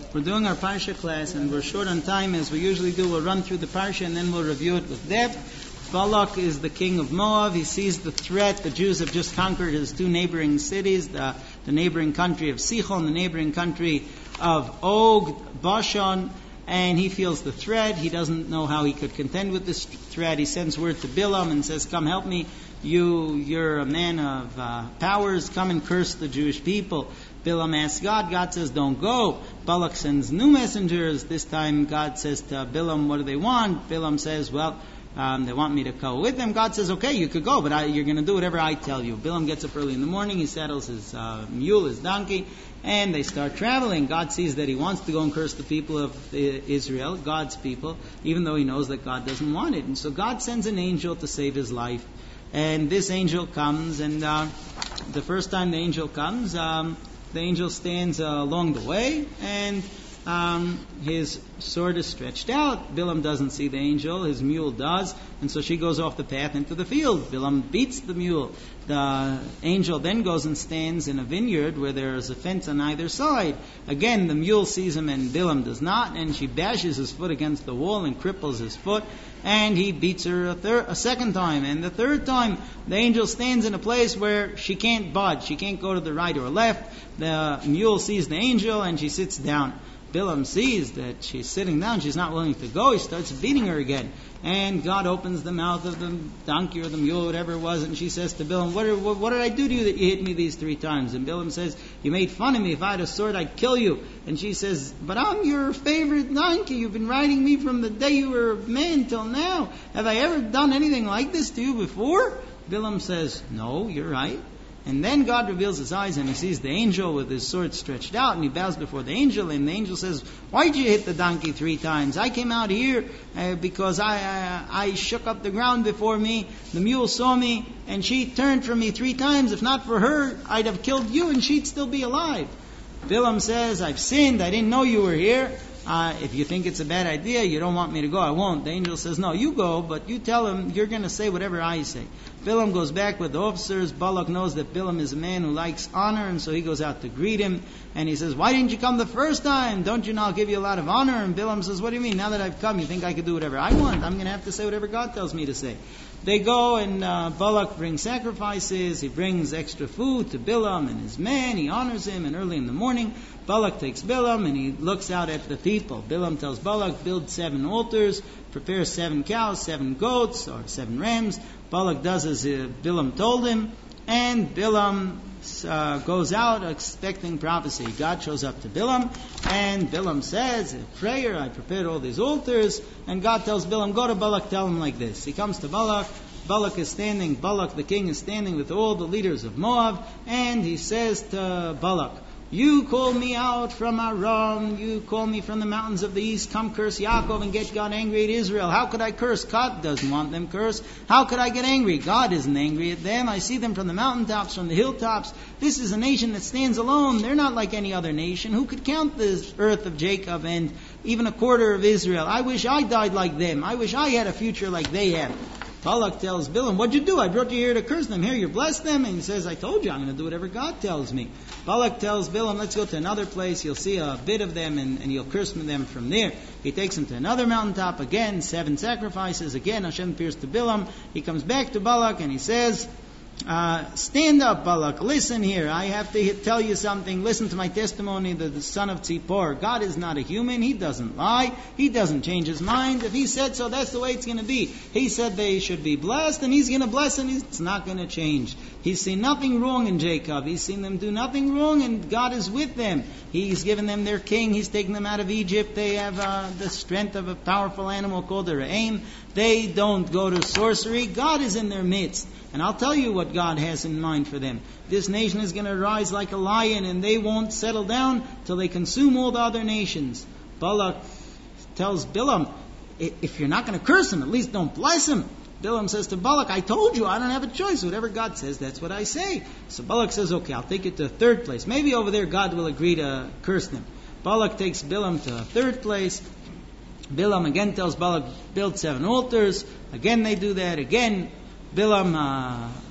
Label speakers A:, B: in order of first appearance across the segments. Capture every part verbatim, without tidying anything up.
A: We're doing our Parsha class, and we're short on time, as we usually do. We'll run through the Parsha, and then we'll review it with depth. Balak is the king of Moab. He sees the threat. The Jews have just conquered his two neighboring cities, the, the neighboring country of Sichon, the neighboring country of Og, Bashan, and he feels the threat. He doesn't know how he could contend with this threat. He sends word to Bilam and says, come help me. You, you're a man of uh, powers. Come and curse the Jewish people. Bilam asks God. God says, don't go. Balak sends new messengers. This time God says to Bilam, what do they want? Bilam says, well, um, they want me to go with them. God says, okay, you could go, but I, you're going to do whatever I tell you. Bilam gets up early in the morning. He saddles his uh, mule, his donkey, and they start traveling. God sees that he wants to go and curse the people of Israel, God's people, even though he knows that God doesn't want it. And so God sends an angel to save his life. And this angel comes, and uh, the first time the angel comes, um, the angel stands uh, along the way, and um, his sword is stretched out. Bilam doesn't see the angel, his mule does, and so she goes off the path into the field. Bilam beats the mule. The angel then goes and stands in a vineyard where there is a fence on either side. Again, the mule sees him and Bilam does not, and she bashes his foot against the wall and cripples his foot, and he beats her a, thir- a second time. And the third time, the angel stands in a place where she can't budge. She can't go to the right or left. The mule sees the angel and she sits down. Bilam sees that she's sitting down, she's not willing to go. He starts beating her again. And God opens the mouth of the donkey or the mule, whatever it was, and she says to Bilam, what, are, what, what did I do to you that you hit me these three times? And Bilam says, you made fun of me. If I had a sword, I'd kill you. And she says, but I'm your favorite donkey. You've been riding me from the day you were a man till now. Have I ever done anything like this to you before? Bilam says, no, you're right. And then God reveals his eyes and he sees the angel with his sword stretched out, and he bows before the angel, and the angel says, why did you hit the donkey three times? I came out here uh, because I, I I shook up the ground before me. The mule saw me and she turned from me three times. If not for her, I'd have killed you and she'd still be alive. Bilam says, I've sinned. I didn't know you were here. Uh, if you think it's a bad idea, you don't want me to go, I won't. The angel says, no, you go, but you tell him you're going to say whatever I say. Bilam goes back with the officers. Balak knows that Bilam is a man who likes honor, and so he goes out to greet him. And he says, why didn't you come the first time? Don't you know I'll give you a lot of honor? And Bilam says, what do you mean? Now that I've come, you think I could do whatever I want? I'm going to have to say whatever God tells me to say. They go, and uh, Balak brings sacrifices. He brings extra food to Bilam and his men. He honors him, and early in the morning, Balak takes Bilam and he looks out at the people. Bilam tells Balak, build seven altars, prepare seven cows, seven goats, or seven rams. Balak does as uh, Bilam told him, and Bilam uh, goes out expecting prophecy. God shows up to Bilam, and Bilam says, in prayer, I prepared all these altars, and God tells Bilam, go to Balak, tell him like this. He comes to Balak. Balak is standing, Balak the king is standing with all the leaders of Moab, and he says to Balak, you call me out from Aram, you call me from the mountains of the east, come curse Yaakov and get God angry at Israel. How could I curse? God doesn't want them cursed. How could I get angry? God isn't angry at them. I see them from the mountaintops, from the hilltops. This is a nation that stands alone. They're not like any other nation. Who could count the earth of Jacob and even a quarter of Israel? I wish I died like them. I wish I had a future like they have. Balak tells Bilam, what'd you do? I brought you here to curse them. Here, you bless them. And he says, I told you I'm going to do whatever God tells me. Balak tells Bilam, let's go to another place. You'll see a bit of them, and, and you'll curse them from there. He takes him to another mountaintop. Again, seven sacrifices. Again, Hashem appears to Bilam. He comes back to Balak, and he says, Uh, stand up, Balak. Listen here. I have to tell you something. Listen to my testimony, the, the son of Tzipor. God is not a human. He doesn't lie. He doesn't change his mind. If he said so, that's the way it's going to be. He said they should be blessed, and he's going to bless, and it's not going to change. He's seen nothing wrong in Jacob. He's seen them do nothing wrong, and God is with them. He's given them their king. He's taken them out of Egypt. They have uh, the strength of a powerful animal called a re'em. They don't go to sorcery. God is in their midst. And I'll tell you what God has in mind for them. This nation is going to rise like a lion, and they won't settle down till they consume all the other nations. Balak tells Bilam, if you're not going to curse him, at least don't bless him. Bilam says to Balak, I told you, I don't have a choice. Whatever God says, that's what I say. So Balak says, okay, I'll take it to a third place. Maybe over there God will agree to curse them. Balak takes Bilam to a third place. Bilam again tells Balak, build seven altars. Again they do that. Again, Bilam uh,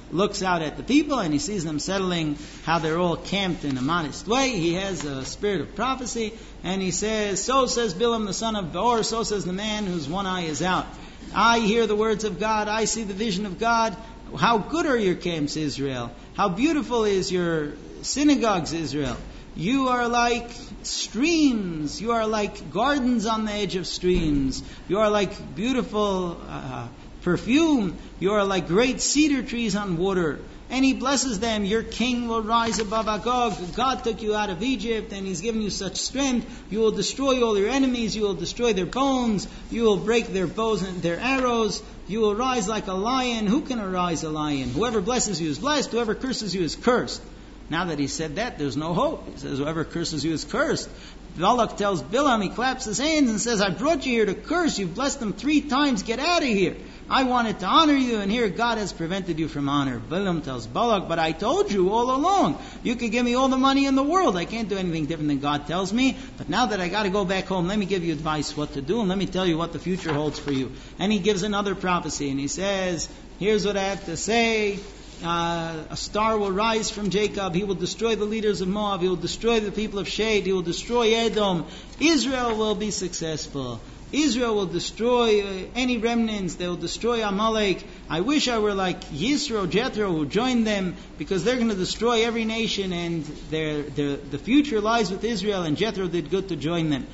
A: looks out at the people and he sees them settling, how they're all camped in a modest way. He has a spirit of prophecy, and he says, so says Bilam the son of Beor, so says the man whose one eye is out. I hear the words of God, I see the vision of God. How good are your camps, Israel? How beautiful is your synagogues, Israel? You are like streams. You are like gardens on the edge of streams. You are like beautiful uh, perfume. You are like great cedar trees on water. And he blesses them. Your king will rise above Agog. God took you out of Egypt and he's given you such strength. You will destroy all your enemies. You will destroy their bones. You will break their bows and their arrows. You will rise like a lion. Who can arise a lion? Whoever blesses you is blessed. Whoever curses you is cursed. Now that he said that, there's no hope. He says, whoever curses you is cursed. Balak tells Bilam, he claps his hands and says, I brought you here to curse. You've blessed them three times. Get out of here. I wanted to honor you, and here God has prevented you from honor. Bilam tells Balak, but I told you all along, you could give me all the money in the world. I can't do anything different than God tells me. But now that I got to go back home, let me give you advice what to do, and let me tell you what the future holds for you. And he gives another prophecy, and he says, here's what I have to say. Uh, a star will rise from Jacob. He will destroy the leaders of Moab. He will destroy the people of Shade. He will destroy Edom. Israel will be successful. Israel will destroy uh, any remnants. They will destroy Amalek. I wish I were like Yisro, Jethro, who joined them, because they're going to destroy every nation, and their, their, the future lies with Israel, and Jethro did good to join them.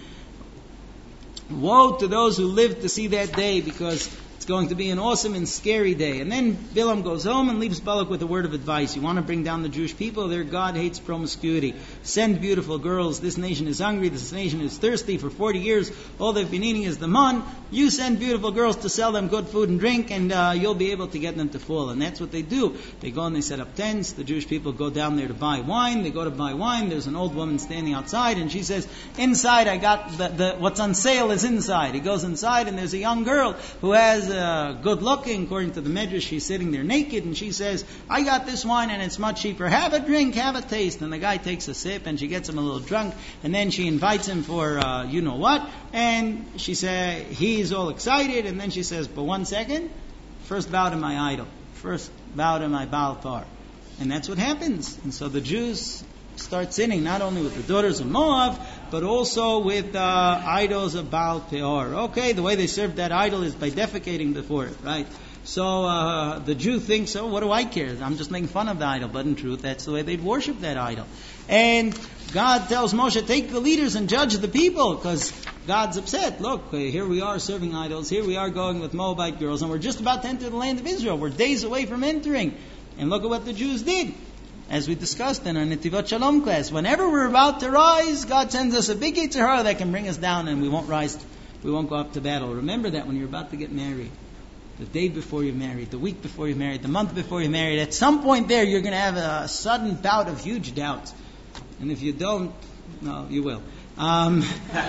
A: Woe to those who live to see that day, because it's going to be an awesome and scary day. And then Bilam goes home and leaves Balak with a word of advice. You want to bring down the Jewish people? Their God hates promiscuity. Send beautiful girls. This nation is hungry. This nation is thirsty. For forty years, all they've been eating is the man. You send beautiful girls to sell them good food and drink, and uh, you'll be able to get them to fall. And that's what they do. They go and they set up tents. The Jewish people go down there to buy wine. They go to buy wine. There's an old woman standing outside, and she says, inside I got the, the what's on sale is inside. He goes inside, and there's a young girl who has Uh, good looking. According to the Medrash, she's sitting there naked, and she says, I got this wine and it's much cheaper. Have a drink, have a taste. And the guy takes a sip, and she gets him a little drunk, and then she invites him for uh, you know what, and she says, he's all excited, and then she says, but one second, first bow to my idol, first bow to my Baal Par. And that's what happens. And so the Jews start sinning, not only with the daughters of Moab, but also with uh, idols of Baal Peor. Okay, the way they serve that idol is by defecating before it, right? So uh, the Jew thinks, oh, what do I care? I'm just making fun of the idol. But in truth, that's the way they'd worship that idol. And God tells Moshe, take the leaders and judge the people, because God's upset. Look, here we are serving idols. Here we are going with Moabite girls, and we're just about to enter the land of Israel. We're days away from entering. And look at what the Jews did. As we discussed in our Netivot Shalom class, whenever we're about to rise, God sends us a big Yetzer Hara that can bring us down, and we won't rise, we won't go up to battle. Remember that when you're about to get married, the day before you're married, the week before you're married, the month before you're married, at some point there you're going to have a sudden bout of huge doubts. And if you don't, no, you will. Um,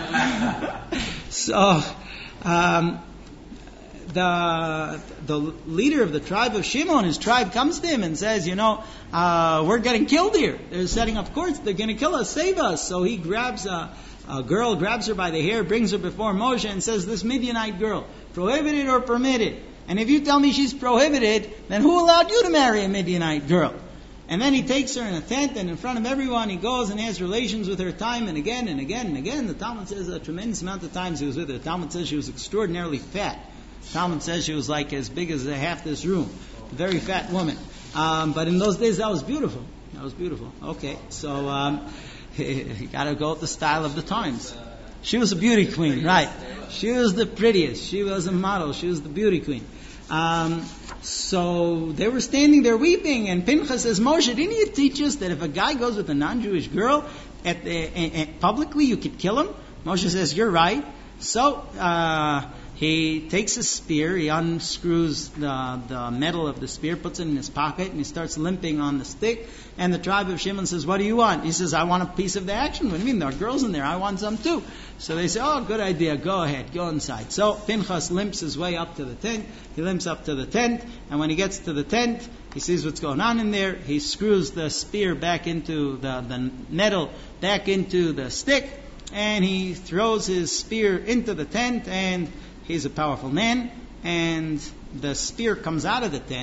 A: so, um, The the leader of the tribe of Shimon, his tribe, comes to him and says, you know, uh, we're getting killed here. They're setting up courts. They're going to kill us. Save us. So he grabs a, a girl, grabs her by the hair, brings her before Moshe and says, this Midianite girl, prohibited or permitted? And if you tell me she's prohibited, then who allowed you to marry a Midianite girl? And then he takes her in a tent, and in front of everyone he goes and has relations with her time and again and again and again. The Talmud says a tremendous amount of times he was with her. The Talmud says she was extraordinarily fat. Talmud says she was like as big as half this room. A very fat woman. Um, but in those days that was beautiful. That was beautiful. Okay, so um, you got to go with the style of the times. She was a beauty queen, right. She was the prettiest. She was a model. She was the beauty queen. Um, so they were standing there weeping, and Pinchas says, Moshe, didn't you teach us that if a guy goes with a non-Jewish girl at the, at, at, publicly, you could kill him? Moshe says, you're right. So, uh, he takes a spear, he unscrews the, the metal of the spear, puts it in his pocket, and he starts limping on the stick. And the tribe of Shimon says, what do you want? He says, I want a piece of the action. What do you mean? There are girls in there. I want some too. So they say, oh, good idea. Go ahead. Go inside. So Pinchas limps his way up to the tent. He limps up to the tent. And when he gets to the tent, he sees what's going on in there. He screws the spear back into the, the metal, back into the stick. And he throws his spear into the tent, and he's a powerful man, and the spear comes out of the tent,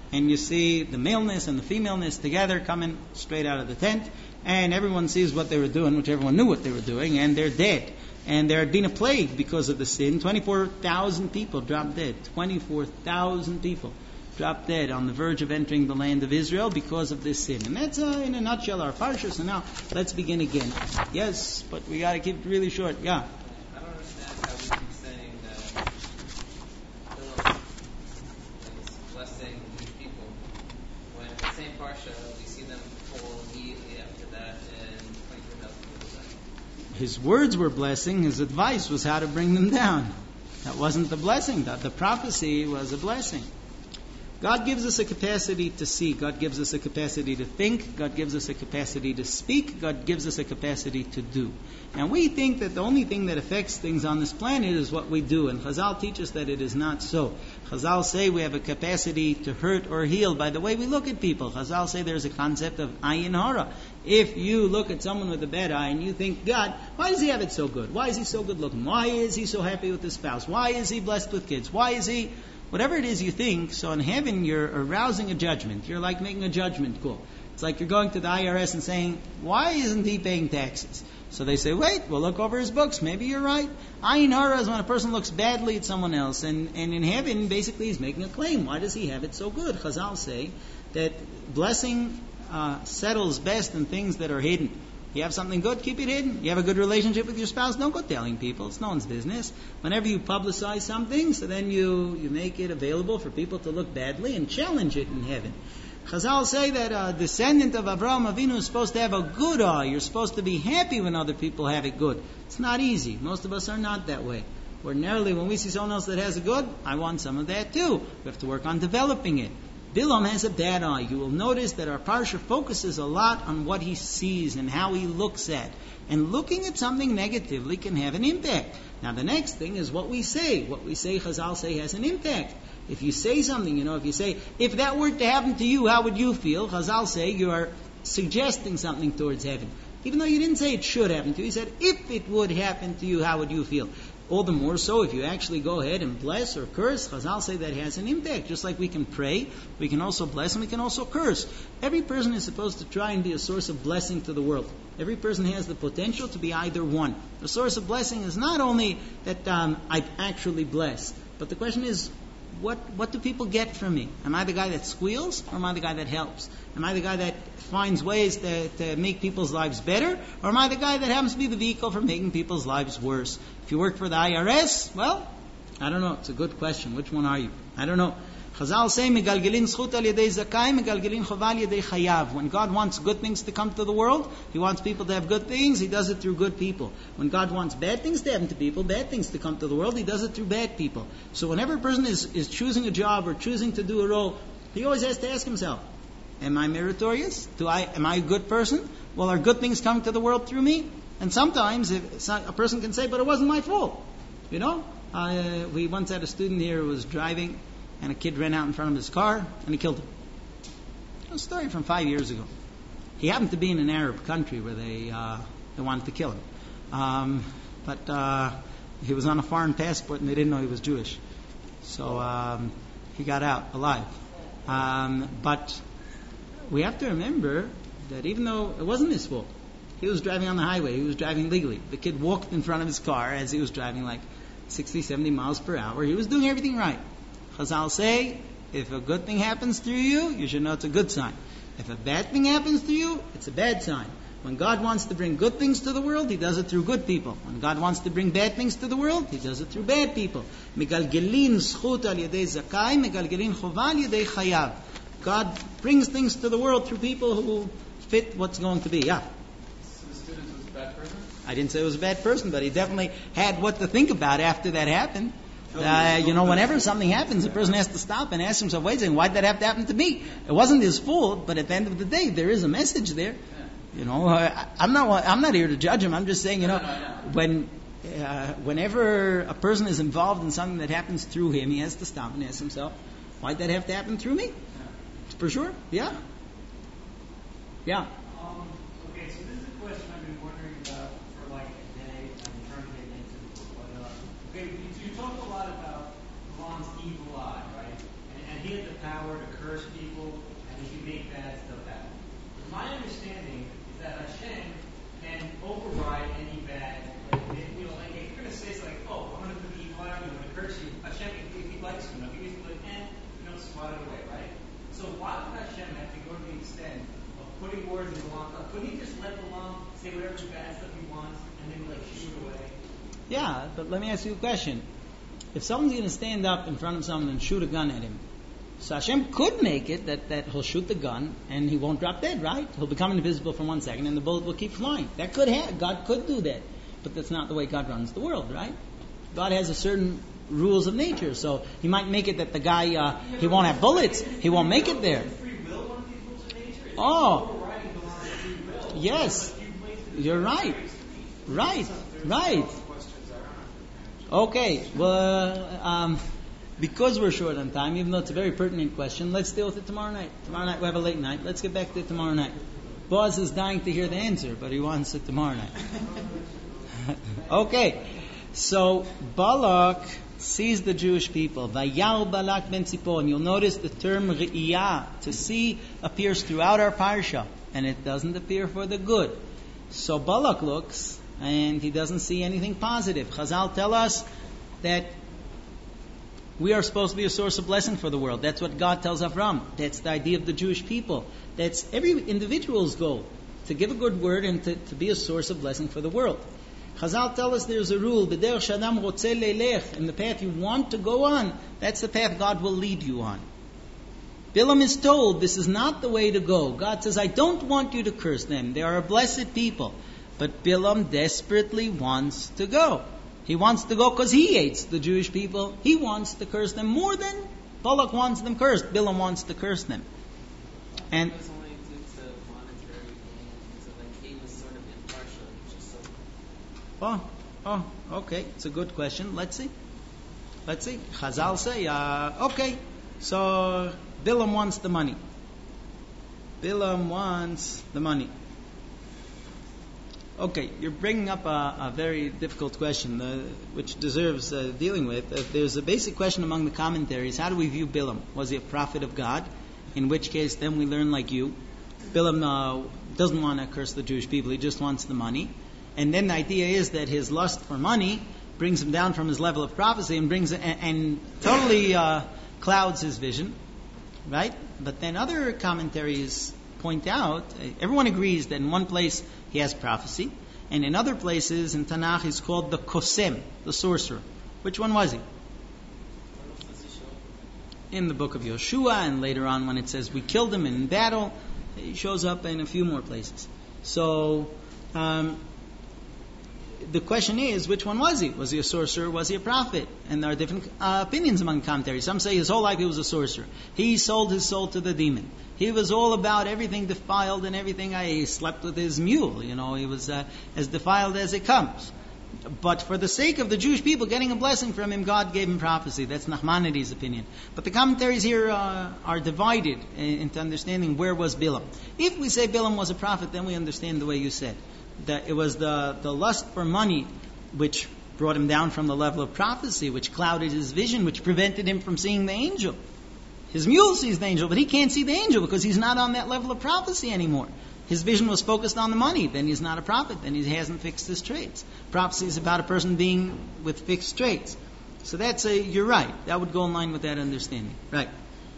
A: and you see the maleness and the femaleness together coming straight out of the tent, and everyone sees what they were doing, which everyone knew what they were doing, and they're dead. And there had been a plague because of the sin. twenty-four thousand people dropped dead. twenty-four thousand people dropped dead on the verge of entering the land of Israel because of this sin. And that's, uh, in a nutshell, our parsha. So now, let's begin again. Yes, but we got to keep it really short. Yeah?
B: I don't understand how we keep saying that Philip is blessing the Jewish people when in the same parsha we see them fall immediately after that and twenty-four thousand people die.
A: His words were blessing. His advice was how to bring them down. That wasn't the blessing. That the prophecy was a blessing. God gives us a capacity to see. God gives us a capacity to think. God gives us a capacity to speak. God gives us a capacity to do. And we think that the only thing that affects things on this planet is what we do. And Chazal teaches that it is not so. Chazal say we have a capacity to hurt or heal by the way we look at people. Chazal say there's a concept of ayin hara. If you look at someone with a bad eye and you think, God, why does he have it so good? Why is he so good looking? Why is he so happy with his spouse? Why is he blessed with kids? Why is he... Whatever it is you think, so in heaven you're arousing a judgment. You're like making a judgment call. It's like you're going to the I R S and saying, why isn't he paying taxes? So they say, wait, we'll look over his books. Maybe you're right. Ayin hara is when a person looks badly at someone else. And, and in heaven, basically, he's making a claim. Why does he have it so good? Chazal say that blessing uh, settles best in things that are hidden. You have something good, keep it hidden. You have a good relationship with your spouse, don't go telling people. It's no one's business. Whenever you publicize something, so then you, you make it available for people to look badly and challenge it in heaven. Chazal say that a descendant of Avraham Avinu is supposed to have a good eye. You're supposed to be happy when other people have it good. It's not easy. Most of us are not that way. Ordinarily, when we see someone else that has it good, I want some of that too. We have to work on developing it. Bilam has a bad eye. You will notice that our parsha focuses a lot on what he sees and how he looks at. And looking at something negatively can have an impact. Now the next thing is what we say. What we say, Chazal say, has an impact. If you say something, you know, if you say, if that were to happen to you, how would you feel? Chazal say you are suggesting something towards heaven. Even though you didn't say it should happen to you, you said, if it would happen to you, how would you feel? All the more so if you actually go ahead and bless or curse, Chazal say that has an impact. Just like we can pray, we can also bless and we can also curse. Every person is supposed to try and be a source of blessing to the world. Every person has the potential to be either one. The source of blessing is not only that um, I actually bless, but the question is, what what do people get from me? Am I the guy that squeals or am I the guy that helps? Am I the guy that finds ways to, to make people's lives better? Or am I the guy that happens to be the vehicle for making people's lives worse? If you work for the I R S, well, I don't know. It's a good question. Which one are you? I don't know. Chazal say, "Megalgelin zchut al yedei zakai, megalgelin chova al yedei chayav." When God wants good things to come to the world, He wants people to have good things. He does it through good people. When God wants bad things to happen to people, bad things to come to the world, He does it through bad people. So whenever a person is, is choosing a job or choosing to do a role, he always has to ask himself, am I meritorious? Do I am I a good person? Well, are good things coming to the world through me? And sometimes if a person can say, but it wasn't my fault. You know, uh, we once had a student here who was driving, and a kid ran out in front of his car, and he killed him. It was a story from five years ago. He happened to be in an Arab country where they uh, they wanted to kill him. Um, but uh, he was on a foreign passport, and they didn't know he was Jewish. So um, he got out alive. Um, but we have to remember that even though it wasn't his fault, he was driving on the highway, he was driving legally. The kid walked in front of his car as he was driving like sixty, seventy miles per hour. He was doing everything right. Chazal say, if a good thing happens through you, you should know it's a good sign. If a bad thing happens to you, it's a bad sign. When God wants to bring good things to the world, He does it through good people. When God wants to bring bad things to the world, He does it through bad people. Megalgelin zchut al yedei zakai, megalgelin chova al yedei chayav. God brings things to the world through people who fit what's going to be. Yeah.
B: So the student was a bad person?
A: I didn't say it was a bad person, but he definitely had what to think about after that happened. Uh, you know, whenever something happens, a person has to stop and ask himself, wait a second, why did that have to happen to me? It wasn't his fault, but at the end of the day, there is a message there. You know, uh, I'm not I'm not here to judge him. I'm just saying, you know, when uh, whenever a person is involved in something that happens through him, he has to stop and ask himself, why did that have to happen through me? For sure, yeah. Yeah.
C: Um, okay, so this is a question I've been wondering about for like a day. I'm trying to get into it. But, uh, okay, you, you talk a lot about Ron's evil eye, right? And, and he had the power to curse people, and he could make bad stuff happen. My understanding is that Hashem can override any bad, like, you know, like if you're going to say it's like, oh, I'm going to put the evil out, I'm going to curse you, Hashem, if he likes you enough, he can like, eh, you know, swat it away, right? So why would Hashem have to go to the extent of putting words in the law? Couldn't he just let the law say whatever bad stuff he wants and then like shoot it away?
A: Yeah, but let me ask you a question. If someone's going to stand up in front of someone and shoot a gun at him, so Hashem could make it that, that he'll shoot the gun and he won't drop dead, right? He'll become invisible for one second and the bullet will keep flying. That could happen. God could do that. But that's not the way God runs the world, right? God has a certain rules of nature. So he might make it that the guy, uh, he won't have bullets. He won't make it there. Oh, yes. You're right. Right. Right. Okay. Well, um, because we're short on time, even though it's a very pertinent question, let's deal with it tomorrow night. Tomorrow night we have a late night. Let's get back to it tomorrow night. Boaz is dying to hear the answer, but he wants it tomorrow night. Okay. So Balak sees the Jewish people. Vayal Balak ben Tzipor. And you'll notice the term Re'iyah, to see, appears throughout our parsha, and it doesn't appear for the good. So Balak looks, and he doesn't see anything positive. Chazal tell us that we are supposed to be a source of blessing for the world. That's what God tells Avram. That's the idea of the Jewish people. That's every individual's goal, to give a good word and to, to be a source of blessing for the world. Chazal tell us there's a rule, b'derech sh'adam rotzeh leilech, in the path you want to go on, that's the path God will lead you on. Bilam is told this is not the way to go. God says, I don't want you to curse them. They are a blessed people. But Bilam desperately wants to go. He wants to go because he hates the Jewish people. He wants to curse them more than Balak wants them cursed. Bilam wants to curse them. And
B: It was only due to monetary gain, so like he was sort of impartial, just so.
A: Oh, oh, okay. It's a good question. Let's see. Let's see. Chazal say, uh, okay, so Bilam wants the money. Bilam wants the money. Okay, you're bringing up a, a very difficult question, uh, which deserves uh, dealing with. Uh, there's a basic question among the commentaries. How do we view Bilam? Was he a prophet of God? In which case, then we learn like you. Bilam uh, doesn't want to curse the Jewish people. He just wants the money. And then the idea is that his lust for money brings him down from his level of prophecy and brings and, and totally uh, clouds his vision, right? But then other commentaries point out, uh, everyone agrees that in one place he has prophecy, and in other places in Tanakh he's called the Kosem, the sorcerer. Which one was he? In the book of Yoshua, and later on when it says we killed him in battle, he shows up in a few more places. So um, the question is, which one was he? Was he a sorcerer? Was he a prophet? And there are different uh, opinions among commentaries. Some say his whole life he was a sorcerer. He sold his soul to the demon. He was all about everything defiled and everything. I he slept with his mule. You know, he was uh, as defiled as it comes. But for the sake of the Jewish people getting a blessing from him, God gave him prophecy. That's Nachmanides' opinion. But the commentaries here uh, are divided into understanding where was Bilam. If we say Bilam was a prophet, then we understand the way you said. That it was the, the lust for money which brought him down from the level of prophecy, which clouded his vision, which prevented him from seeing the angel. His mule sees the angel, but he can't see the angel because he's not on that level of prophecy anymore. His vision was focused on the money. Then he's not a prophet. Then he hasn't fixed his traits. Prophecy is about a person being with fixed traits. So that's a, you're right. That would go in line with that understanding. Right.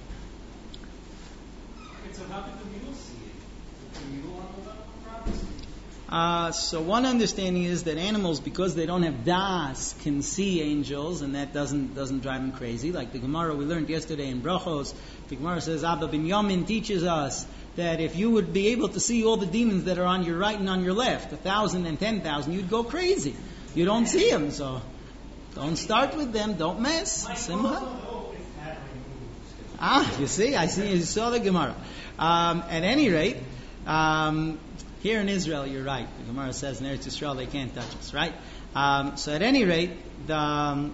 C: Okay, so how did the mule see it? Did the mule on the level of prophecy?
A: Uh, so one understanding is that animals, because they don't have das, can see angels, and that doesn't doesn't drive them crazy. Like the Gemara we learned yesterday in Brachos, the Gemara says Abba Binyamin teaches us that if you would be able to see all the demons that are on your right and on your left, a thousand and ten thousand, you'd go crazy. You don't see them, so don't start with them. Don't mess. Simcha. Ah, you see, I see. You saw the Gemara. Um, at any rate. Um, Here in Israel, you're right. The Gemara says in Eretz Yisrael they can't touch us, right? Um, so at any rate, the um,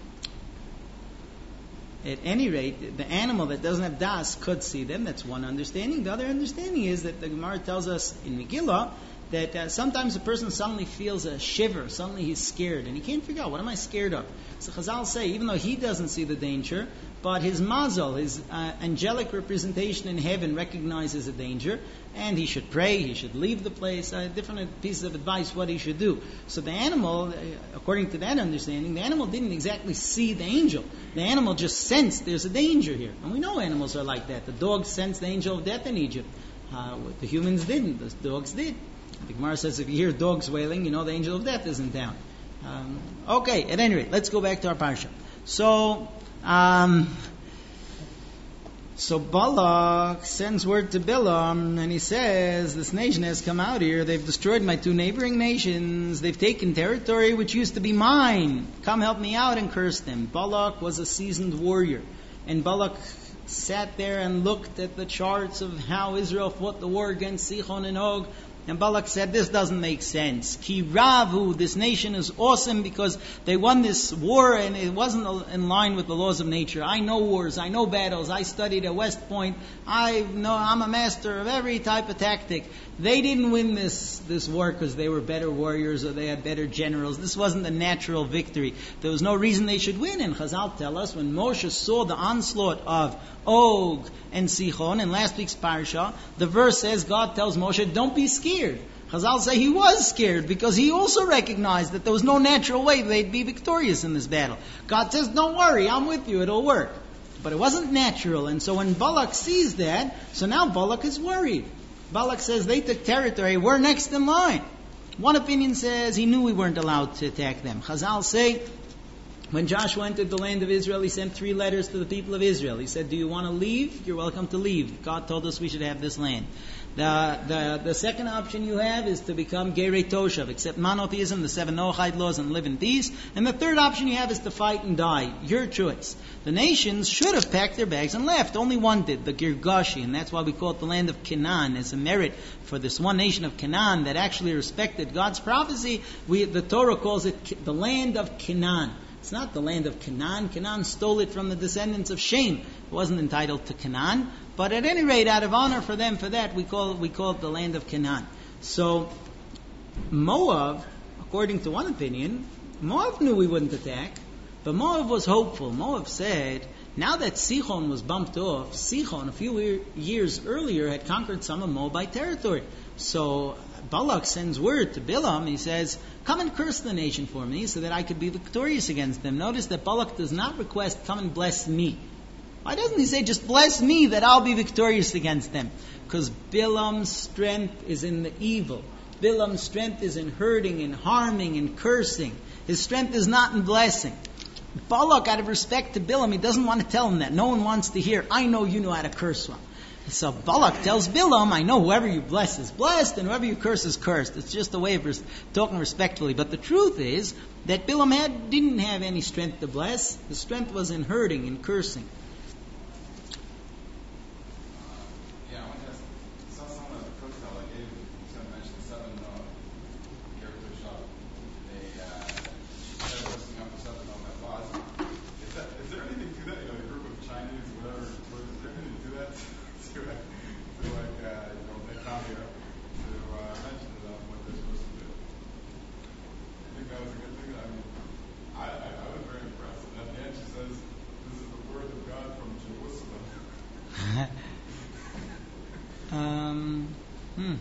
A: at any rate, the animal that doesn't have das could see them. That's one understanding. The other understanding is that the Gemara tells us in Megillah that uh, sometimes a person suddenly feels a shiver, suddenly he's scared, and he can't figure out, what am I scared of? So Chazal say, even though he doesn't see the danger, but his mazal, his uh, angelic representation in heaven recognizes a danger, and he should pray, he should leave the place, uh, different pieces of advice what he should do. So the animal, uh, according to that understanding, the animal didn't exactly see the angel. The animal just sensed there's a danger here. And we know animals are like that. The dogs sensed the angel of death in Egypt. Uh, the humans didn't, the dogs did. The Gemara says if you hear dogs wailing, you know the angel of death is in town. Um, okay, at any rate, let's go back to our parsha. So, um, so Balak sends word to Bilam, and he says, this nation has come out here, they've destroyed my two neighboring nations, they've taken territory which used to be mine. Come help me out and curse them. Balak was a seasoned warrior, and Balak sat there and looked at the charts of how Israel fought the war against Sichon and Og. And Balak said, this doesn't make sense. Ki Ravu, this nation is awesome because they won this war and it wasn't in line with the laws of nature. I know wars, I know battles, I studied at West Point, I know I'm a master of every type of tactic. They didn't win this, this war because they were better warriors or they had better generals. This wasn't a natural victory. There was no reason they should win. And Chazal tell us when Moshe saw the onslaught of Og and Sichon in last week's parsha, the verse says, God tells Moshe, don't be scared. Chazal say he was scared because he also recognized that there was no natural way they'd be victorious in this battle. God says, don't worry, I'm with you, it'll work. But it wasn't natural. And so when Balak sees that, so now Balak is worried. Balak says they took territory, we're next in line. One opinion says he knew we weren't allowed to attack them. Chazal say, when Joshua entered the land of Israel, he sent three letters to the people of Israel. He said, do you want to leave? You're welcome to leave. God told us we should have this land. The, the, the second option you have is to become Gerei Toshav, accept monotheism, the seven Noachide laws, and live in peace. And the third option you have is to fight and die. Your choice. The nations should have packed their bags and left. Only one did, the Girgashi, and that's why we call it the land of Canaan. As a merit for this one nation of Canaan that actually respected God's prophecy, we, the Torah calls it the land of Canaan. It's not the land of Canaan. Canaan stole it from the descendants of Shem. It wasn't entitled to Canaan. But at any rate, out of honor for them for that, we call, we call it the land of Canaan. So, Moab, according to one opinion, Moab knew we wouldn't attack. But Moab was hopeful. Moab said, now that Sichon was bumped off, Sichon a few years earlier had conquered some of Moabite territory. So Balak sends word to Bilam. He says, come and curse the nation for me so that I could be victorious against them. Notice that Balak does not request, come and bless me. Why doesn't he say, just bless me that I'll be victorious against them? Because Bilam's strength is in the evil. Bilam's strength is in hurting and harming and cursing. His strength is not in blessing. Balak, out of respect to Bilam, he doesn't want to tell him that. No one wants to hear, I know you know how to curse one. So Balak tells Bilam, I know whoever you bless is blessed and whoever you curse is cursed. It's just a way of res- talking respectfully. But the truth is that Bilam had, didn't have any strength to bless. His strength was in hurting and cursing. um, hmm.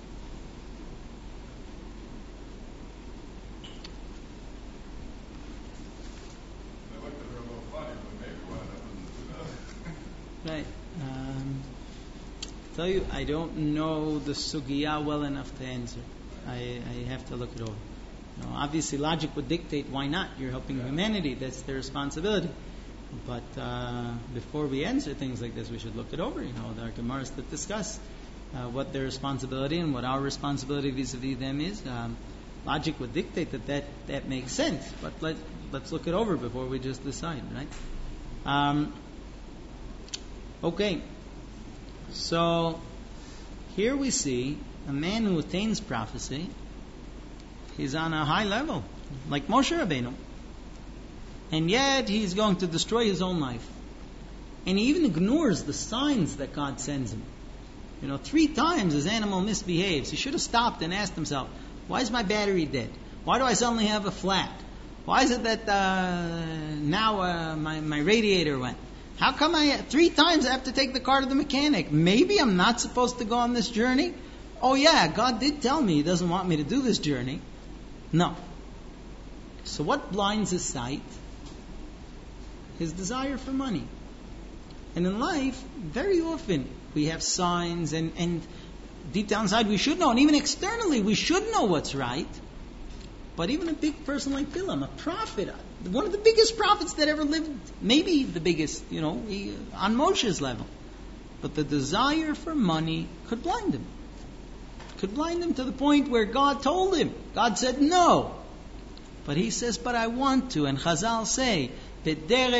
A: Right. Um, tell you, I don't know the sugya well enough to answer. I, I have to look it over. You know, obviously, logic would dictate why not. You're helping yeah. humanity. That's their responsibility. But uh, before we answer things like this, we should look it over. You know, there are Gemaras that discuss uh, what their responsibility and what our responsibility vis-a-vis them is. Um, logic would dictate that, that that makes sense. But let let's look it over before we just decide, right? Um, okay. So here we see a man who attains prophecy. He's on a high level, like Moshe Rabbeinu. And yet he's going to destroy his own life. And he even ignores the signs that God sends him. You know, three times his animal misbehaves. He should have stopped and asked himself, why is my battery dead? Why do I suddenly have a flat? Why is it that uh, now uh, my, my radiator went? How come I, three times I have to take the car to the mechanic? Maybe I'm not supposed to go on this journey? Oh yeah, God did tell me He doesn't want me to do this journey. No. So what blinds his sight? His desire for money. And in life, very often, we have signs, and, and deep down inside we should know, and even externally we should know what's right. But even a big person like Bilam, a prophet, one of the biggest prophets that ever lived, maybe the biggest, you know, he, on Moshe's level. But the desire for money could blind him. Could blind him to the point where God told him. God said no. But he says, but I want to. And Chazal say, the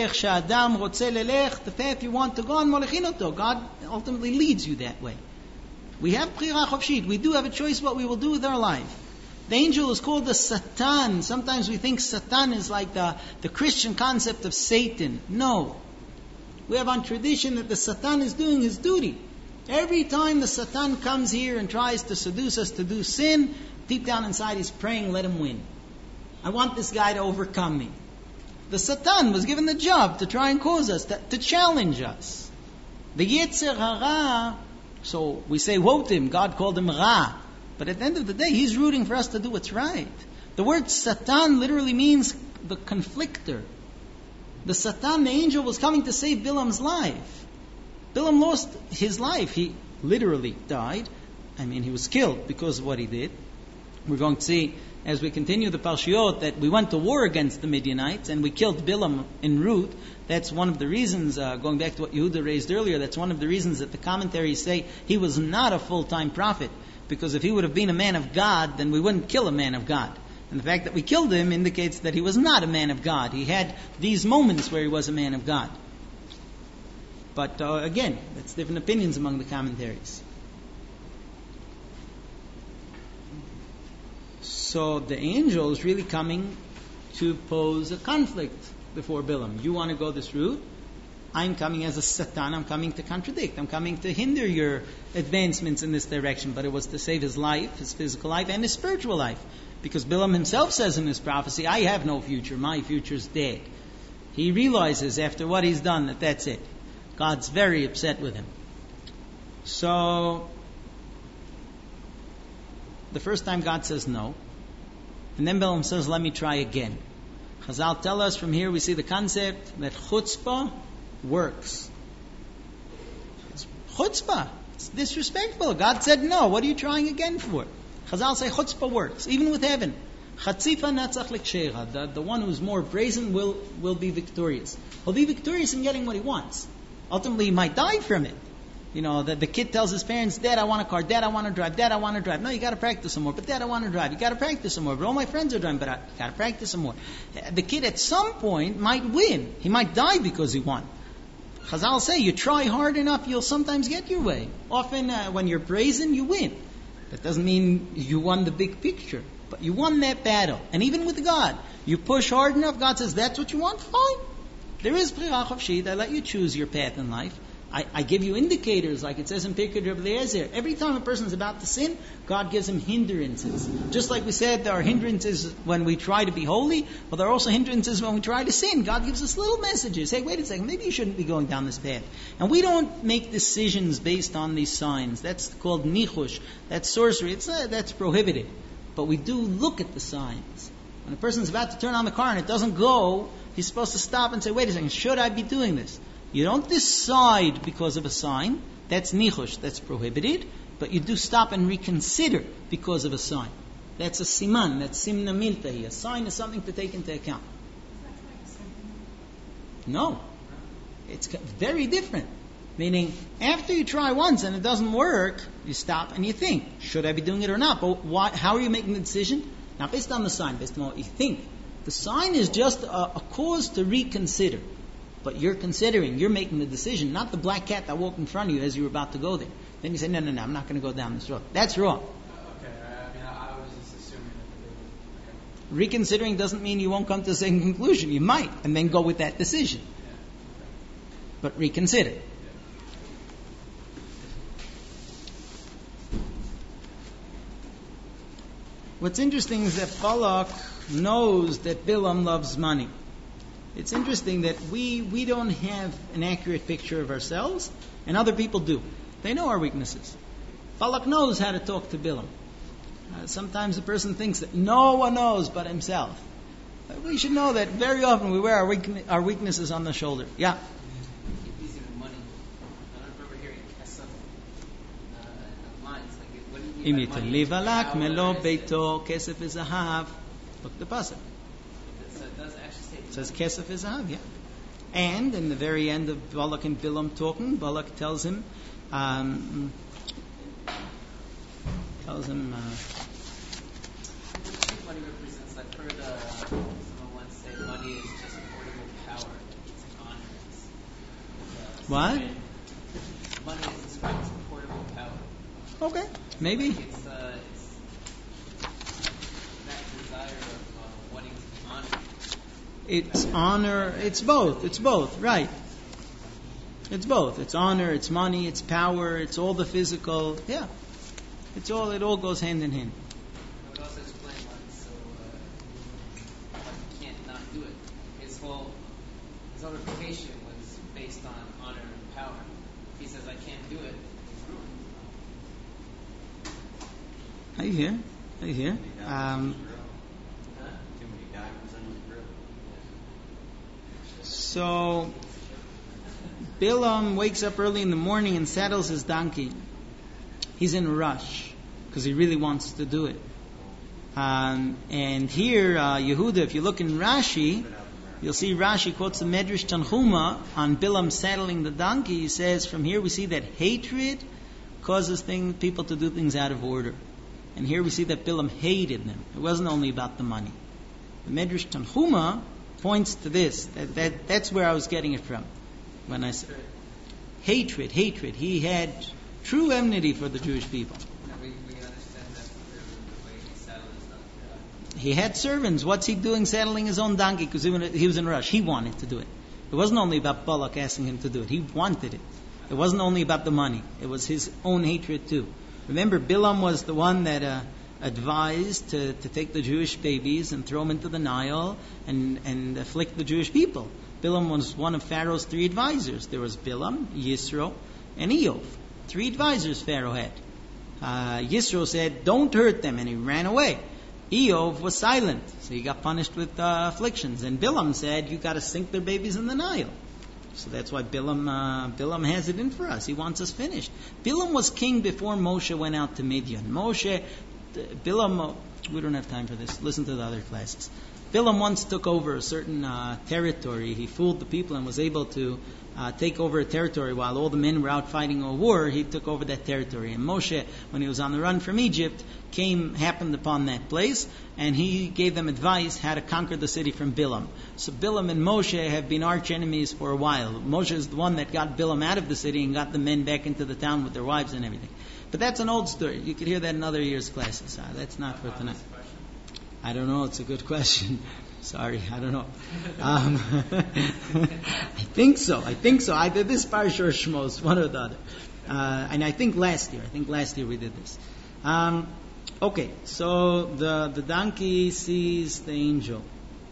A: path you want to go on, God ultimately leads you that way. We have Bchira Chofshit. We do have a choice what we will do with our life. The angel is called the Satan. Sometimes we think Satan is like the, the Christian concept of Satan. No. We have on tradition that the Satan is doing his duty. Every time the Satan comes here and tries to seduce us to do sin, deep down inside he's praying, let him win. I want this guy to overcome me. The Satan was given the job to try and cause us, to, to challenge us. The Yetzer Hara, so we say woe to him, God called him Ra. But at the end of the day, he's rooting for us to do what's right. The word Satan literally means the conflictor. The Satan, the angel, was coming to save Bilam's life. Bilam lost his life. He literally died. I mean, he was killed because of what he did. We're going to see, as we continue the Parshiot, that we went to war against the Midianites and we killed Bilam en route. That's one of the reasons, uh, going back to what Yehuda raised earlier, that's one of the reasons that the commentaries say he was not a full-time prophet. Because if he would have been a man of God, then we wouldn't kill a man of God. And the fact that we killed him indicates that he was not a man of God. He had these moments where he was a man of God. But uh, again, that's different opinions among the commentaries. So the angel is really coming to pose a conflict before Bilam. You want to go this route? I'm coming as a Satan. I'm coming to contradict. I'm coming to hinder your advancements in this direction. But it was to save his life, his physical life, and his spiritual life. Because Bilam himself says in his prophecy, I have no future. My future's dead. He realizes after what he's done that that's it. God's very upset with him. So, the first time God says no. And then Bilam says, let me try again. Chazal tell us from here we see the concept that chutzpah works. It's chutzpah. It's disrespectful. God said no. What are you trying again for? Chazal say chutzpah works, even with heaven. Chatzifa natzach lekshera. The the one who's more brazen will will be victorious. He'll be victorious in getting what he wants. Ultimately, he might die from it. You know, the, the kid tells his parents, Dad, I want a car. Dad, I want to drive. Dad, I want to drive. No, you got to practice some more. But Dad, I want to drive. You got to practice some more. But all my friends are driving. But I got to practice some more. The kid at some point might win. He might die because he won. Chazal say, you try hard enough, you'll sometimes get your way. Often, uh, when you're brazen, you win. That doesn't mean you won the big picture. But you won that battle. And even with God, you push hard enough, God says, that's what you want? Fine. There is Bchira Chofshit. I let you choose your path in life. I, I give you indicators, like it says in Pirkei Rabbi Eliezer. Every time a person is about to sin, God gives him hindrances. Just like we said, there are hindrances when we try to be holy, but there are also hindrances when we try to sin. God gives us little messages. Hey, wait a second, maybe you shouldn't be going down this path. And we don't make decisions based on these signs. That's called nichush. That's sorcery. It's uh, that's prohibited. But we do look at the signs. When a person's about to turn on the car and it doesn't go, he's supposed to stop and say, wait a second, should I be doing this? You don't decide because of a sign. That's nichush. That's prohibited. But you do stop and reconsider because of a sign. That's a siman. That's simna miltahi. A sign is something to take into account. No. It's very different. Meaning, after you try once and it doesn't work, you stop and you think, should I be doing it or not? But why, how are you making the decision? Not based on the sign, based on what you think. The sign is just a, a cause to reconsider. But you're considering, you're making the decision, not the black cat that walked in front of you as you were about to go there. Then you say, no, no, no, I'm not going to go down this road. That's wrong.
D: Okay, I mean, I was just assuming that they would. Okay.
A: Reconsidering doesn't mean you won't come to the same conclusion. You might, and then go with that decision.
D: Yeah. Okay.
A: But reconsider.
D: Yeah.
A: What's interesting is that Balak knows that Bilam loves money. It's interesting that we, we don't have an accurate picture of ourselves, and other people do. They know our weaknesses. Balak knows how to talk to Bilam. Uh, sometimes a person thinks that no one knows but himself. But we should know that very often we wear our, weakne- our weaknesses on the shoulder. Yeah?
B: Keep using money. I don't remember hearing some uh, lines like, what do you mean by money?
A: Livalak
B: Power,
A: melo
B: is it-
A: beito kesef is zahav. Look the pasuk.
B: So it does actually say.
A: It says kesef is zahav, yeah. And in the very end of Balak and Bilam talking, Balak tells him, um, tells him, uh,
B: What do you think money represents? I've heard uh, someone once say money is just portable power. It's an honor. It's, uh,
A: what?
B: Money is described as portable power.
A: Okay, maybe.
B: It's, uh, it's that desire of uh, wanting to be honored.
A: It's honor, it's both, it's both, right. It's both. It's honor, it's money, it's power, it's all the physical, yeah. It's all, it all goes hand in hand.
B: I would also explain why it's so, uh, why he can't not do it. His whole, his whole reputation was based on honor and power. If he says, I can't do it, he's ruined.
A: Are you here? Are you here? Um,
B: Huh?
E: Too many diamonds under the grill.
A: so, Bilam wakes up early in the morning and saddles his donkey. He's in a rush because he really wants to do it. Um, and here, uh, Yehuda, if you look in Rashi, you'll see Rashi quotes the Medrash Tanchuma on Bilam saddling the donkey. He says, from here we see that hatred causes thing, people to do things out of order. And here we see that Bilam hated them. It wasn't only about the money. The Medrash Tanchuma points to this. That, that, that's where I was getting it from. When I said hatred, hatred. He had true enmity for the Jewish people.
B: And we, we understand that through the way he saddled his donkey.
A: He had servants. What's he doing saddling his own donkey? Because he, he was in a rush. He wanted to do it. It wasn't only about Balak asking him to do it. He wanted it. It wasn't only about the money. It was his own hatred too. Remember, Bilam was the one that uh, advised to, to take the Jewish babies and throw them into the Nile and, and afflict the Jewish people. Bilam was one of Pharaoh's three advisors. There was Bilam, Yisro, and Eov. Three advisors Pharaoh had. Uh, Yisro said, don't hurt them, and he ran away. Eov was silent, so he got punished with uh, afflictions. And Bilam said, you got to sink their babies in the Nile. So that's why Bilam, uh, Bilam has it in for us. He wants us finished. Bilam was king before Moshe went out to Midian. Moshe, Bilam, we don't have time for this. Listen to the other classes. Bilam once took over a certain uh, territory. He fooled the people and was able to uh, take over a territory while all the men were out fighting a war. He took over that territory. And Moshe, when he was on the run from Egypt, came, happened upon that place, and he gave them advice how to conquer the city from Bilam. So Bilam and Moshe have been arch enemies for a while. Moshe is the one that got Bilam out of the city and got the men back into the town with their wives and everything. But that's an old story. You could hear that in other years' classes. Uh, that's not for tonight. I don't know. It's a good question. Sorry, I don't know. Um, I think so. I think so. Either this parsha or Shmos, one or the other. Uh, and I think last year. I think last year we did this. Um, okay, so the the donkey sees the angel,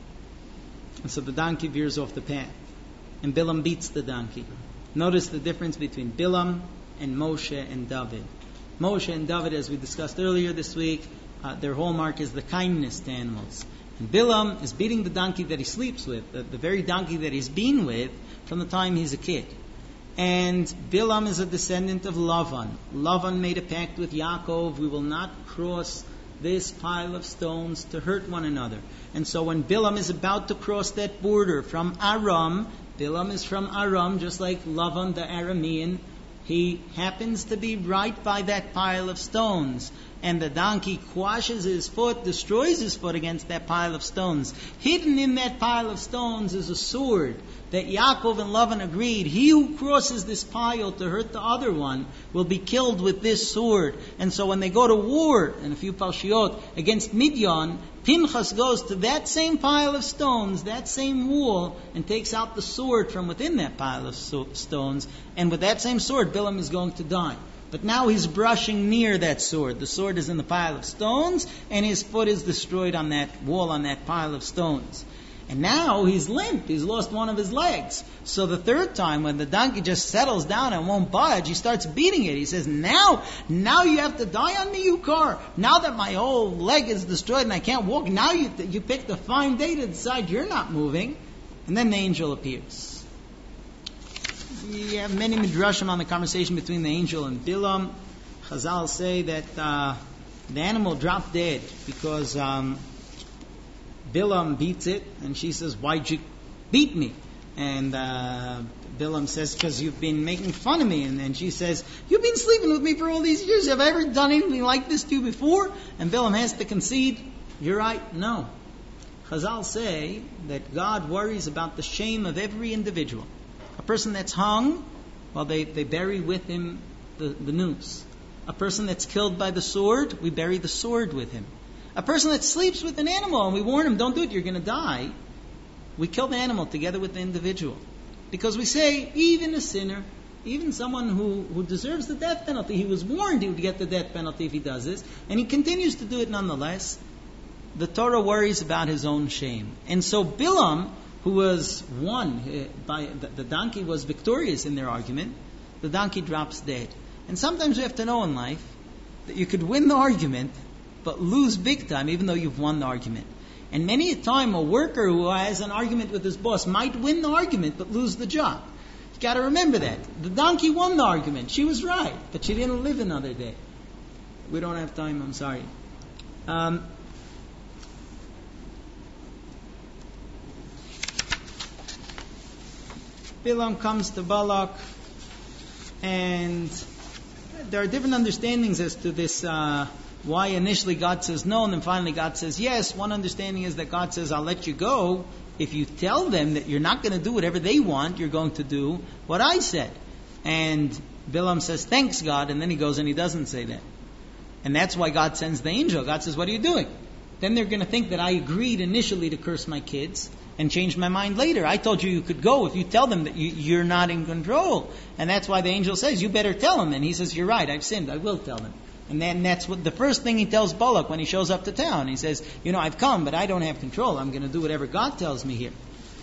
A: and so the donkey veers off the path, and Bilam beats the donkey. Notice the difference between Bilam and Moshe and David. Moshe and David, as we discussed earlier this week, uh, their hallmark is the kindness to animals. And Bilam is beating the donkey that he sleeps with, the, the very donkey that he's been with from the time he's a kid. And Bilam is a descendant of Lavan. Lavan made a pact with Yaakov, we will not cross this pile of stones to hurt one another. And so when Bilam is about to cross that border from Aram, Bilam is from Aram, just like Lavan the Aramean. He happens to be right by that pile of stones. And the donkey quashes his foot, destroys his foot against that pile of stones. Hidden in that pile of stones is a sword that Yaakov and Lavan agreed, he who crosses this pile to hurt the other one will be killed with this sword. And so when they go to war, in a few parshiot, against Midian, Pinchas goes to that same pile of stones, that same wall, and takes out the sword from within that pile of so- stones. And with that same sword, Bilam is going to die. But now he's brushing near that sword. The sword is in the pile of stones, and his foot is destroyed on that wall, on that pile of stones. And now he's limp. He's lost one of his legs. So the third time, when the donkey just settles down and won't budge, he starts beating it. He says, now, now you have to die on me, you car. Now that my whole leg is destroyed and I can't walk, now you, you picked a fine day to decide you're not moving. And then the angel appears. We have many midrashim on the conversation between the angel and Bilam. Chazal say that uh, the animal dropped dead because um, Bilam beats it, and she says, "Why'd you beat me?" And uh, Bilam says, "Because you've been making fun of me." And then she says, "You've been sleeping with me for all these years. Have I ever done anything like this to you before?" And Bilam has to concede, "You're right, no." Chazal say that God worries about the shame of every individual. A person that's hung, well, they, they bury with him the, the noose. A person that's killed by the sword, we bury the sword with him. A person that sleeps with an animal, and we warn him, don't do it, you're going to die, we kill the animal together with the individual. Because we say, even a sinner, even someone who, who deserves the death penalty, he was warned he would get the death penalty if he does this, and he continues to do it nonetheless. The Torah worries about his own shame. And so Bilam, who was won by the donkey, was victorious in their argument. The donkey drops dead. And sometimes we have to know in life that you could win the argument but lose big time even though you've won the argument. And many a time a worker who has an argument with his boss might win the argument but lose the job. You got to remember that. The donkey won the argument. She was right, but she didn't live another day. We don't have time, I'm sorry. Um, Bilam comes to Balak, and there are different understandings as to this, uh, why initially God says no, and then finally God says yes. One understanding is that God says, I'll let you go if you tell them that you're not going to do whatever they want, you're going to do what I said. And Bilam says, thanks God, and then he goes and he doesn't say that. And that's why God sends the angel. God says, what are you doing? Then they're going to think that I agreed initially to curse my kids and change my mind later. I told you you could go if you tell them that you, you're not in control. And that's why the angel says, you better tell them. And he says, you're right, I've sinned, I will tell them. And then that's what the first thing he tells Balak when he shows up to town. He says, you know, I've come, but I don't have control. I'm going to do whatever God tells me here.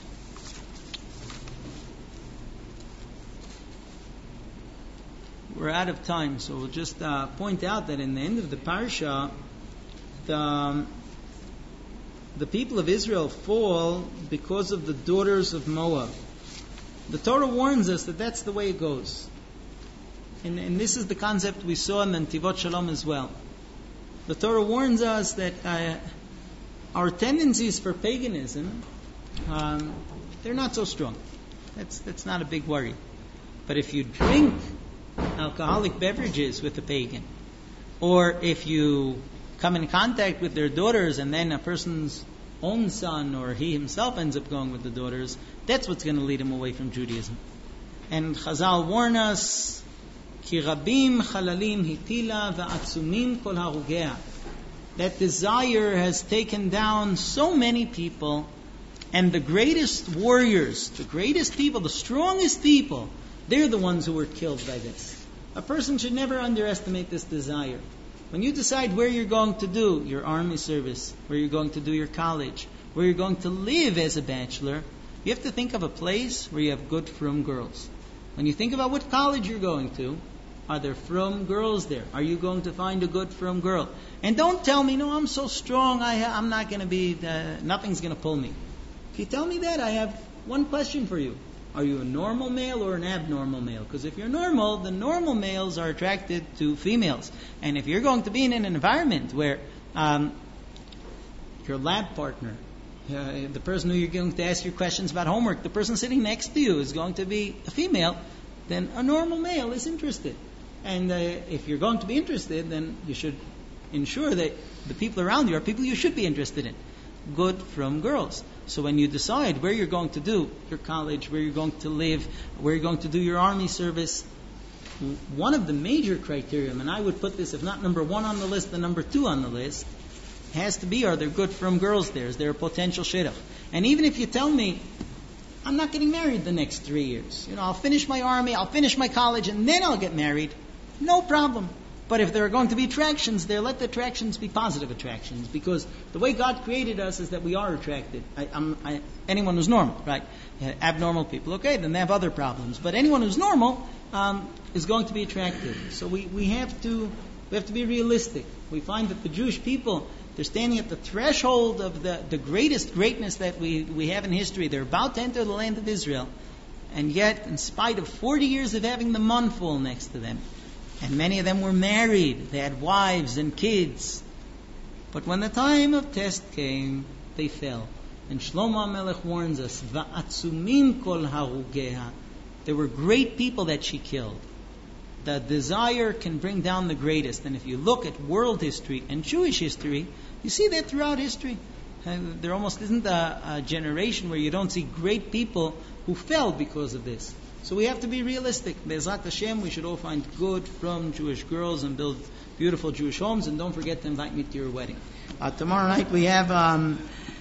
A: We're out of time, so we'll just uh, point out that in the end of the parsha, the... Um, The people of Israel fall because of the daughters of Moab. The Torah warns us that that's the way it goes. And, and this is the concept we saw in the Netivot Shalom as well. The Torah warns us that uh, our tendencies for paganism, um, they're not so strong. That's, that's not a big worry. But if you drink alcoholic beverages with a pagan, or if you come in contact with their daughters and then a person's own son or he himself ends up going with the daughters, that's what's going to lead him away from Judaism. And Chazal warn us, Ki rabim chalalim hitila va'atzumim kol harugea. That desire has taken down so many people, and the greatest warriors, the greatest people, the strongest people, they're the ones who were killed by this. A person should never underestimate this desire. When you decide where you're going to do your army service, where you're going to do your college, where you're going to live as a bachelor, you have to think of a place where you have good frum girls. When you think about what college you're going to, are there frum girls there? Are you going to find a good frum girl? And don't tell me, no, I'm so strong, I ha- I'm not going to be, uh, nothing's going to pull me. If you tell me that, I have one question for you. Are you a normal male or an abnormal male? Because if you're normal, the normal males are attracted to females. And if you're going to be in an environment where um, your lab partner, uh, the person who you're going to ask your questions about homework, the person sitting next to you is going to be a female, then a normal male is interested. And uh, if you're going to be interested, then you should ensure that the people around you are people you should be interested in. Good from girls. So when you decide where you're going to do your college, where you're going to live, where you're going to do your army service, one of the major criteria, and I would put this, if not number one on the list, then number two on the list, has to be, are there good from girls there? Is there a potential shidduch? And even if you tell me, I'm not getting married the next three years. You know, I'll finish my army, I'll finish my college, and then I'll get married. no problem. But if there are going to be attractions there, let the attractions be positive attractions, because the way God created us is that we are attracted. I, I'm, I, anyone who's normal, right? Uh, abnormal people, okay, then they have other problems. But anyone who's normal um, is going to be attracted. So we, we have to we have to be realistic. We find that the Jewish people, they're standing at the threshold of the, the greatest greatness that we, we have in history. They're about to enter the land of Israel. And yet, in spite of forty years of having the manful next to them, and many of them were married, they had wives and kids, but when the time of test came, they fell. And Shlomo HaMelech warns us, Va'atzumim kol harugeha. There were great people that she killed. The desire can bring down the greatest. And if you look at world history and Jewish history, you see that throughout history. And there almost isn't a, a generation where you don't see great people who fell because of this. So we have to be realistic. Be'ezrat Hashem, we should all find good from Jewish girls and build beautiful Jewish homes. And don't forget to invite me to your wedding. Uh, tomorrow night we have... Um,